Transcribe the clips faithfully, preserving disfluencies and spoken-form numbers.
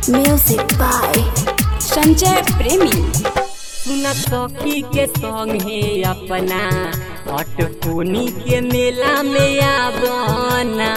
Music by Sanjay प्रेमी। सुना सखी के संग है अपना अटकोनी के मेला में आबना।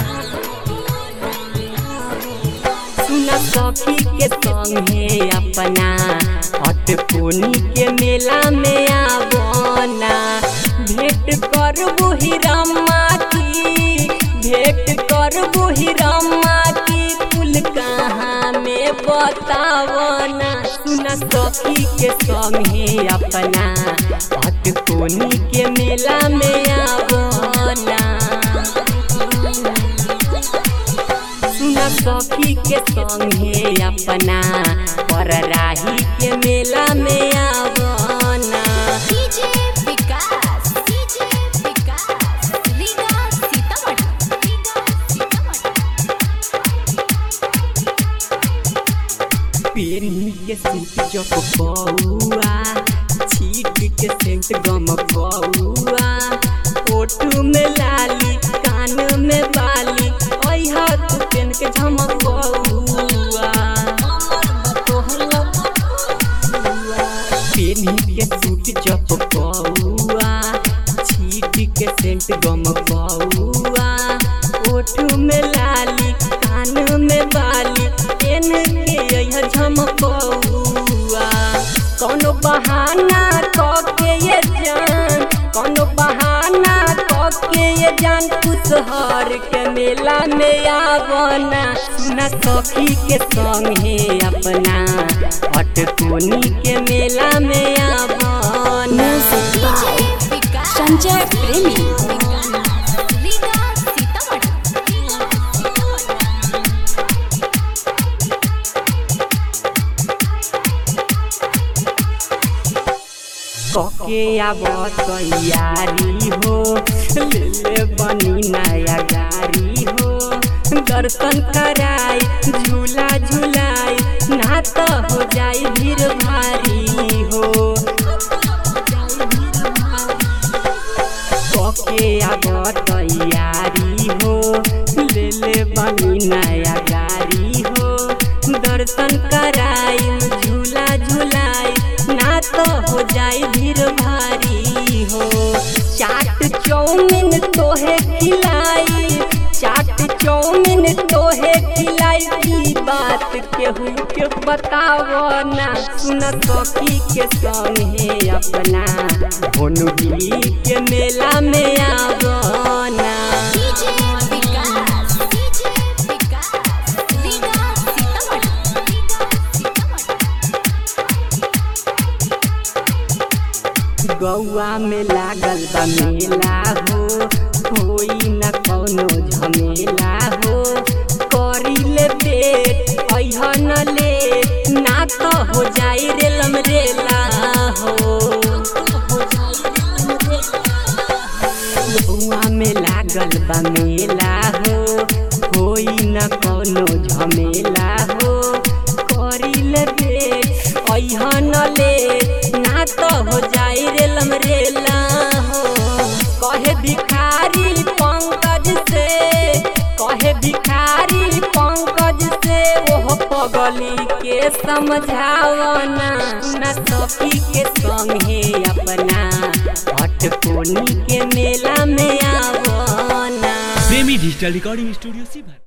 सुना सखी के संग है अपना अटकोनी के मेला में आबना। भेंट करबू ही रामा की, भेंट करबू ही रामा की, कुल कहाँ में बतावना। सुना सखी के संग है अपना अटकोनी के मेला में आबना। सुना सखी के संग है अपना परराही के मेला में आबना। डीजे विकास, डीजे विकास, लीगा सीतामढ़ी, लीगा सीतामढ़ी। पेनी के सूट जप पौआ, छीट के सेंट गम पौआ, ओठू में लाली कान में बाली, ओई हाथ पेन के झमक पौआ। पेनी के सूट जप पौआ, छीट के सेंट गम पौआ, ओठू में लाली कान में बाली, पेन के यह झमकौआ। कौनो बहाना कके ये जान, कौनो बहाना कके ये जान, कुशहर के मेला में आबना। सुना सखी के संग है अपना अटकोनी के मेला में आबना। Music by संजय प्रेमी, लीगा सीतामढ़ी। कके आब तैयारी हो, ले ले बनी नया गाड़ी हो, दर्शन कराई झूला झूलाई, ना तो हो जाई भीड़ भारी हो। कके आब तैयारी हो, ले ले बनी नया गाड़ी हो, दर्शन कराई झूला झूलाई, ना तो हो जाई भीड़ भारी हो। चाट चौमिन तोहे खिलाई, चाट चौमिन तोहे खिलाई, की बात केहू के बतावना। सुना सखी के संग है अपना भोनुगी के मेला में आबना। डीजे विकास, डीजे विकास, लीगा सीतामढ़ी, लीगा सीतामढ़ी। गौआ में लागल बा मेला हो, होई न कौनो झमेला हो, करी ले बेट अइह न ले, ना तो हो जाई रेलम रेला हो। गौआ में लागल बा मेला हो, होई न कौनो झमेला हो, करी ले बेट अइह न ले, ना तो हो जाई रेलम रेला हो। कहे भिखारी पंकज से, कहे भिखारी पंकज से, ओह पगली के समझावना। ना सखी के संग है अपना अटकोनी के मेला में आबना। प्रेमी डिजिटल रिकॉर्डिंग स्टूडियो सीभर।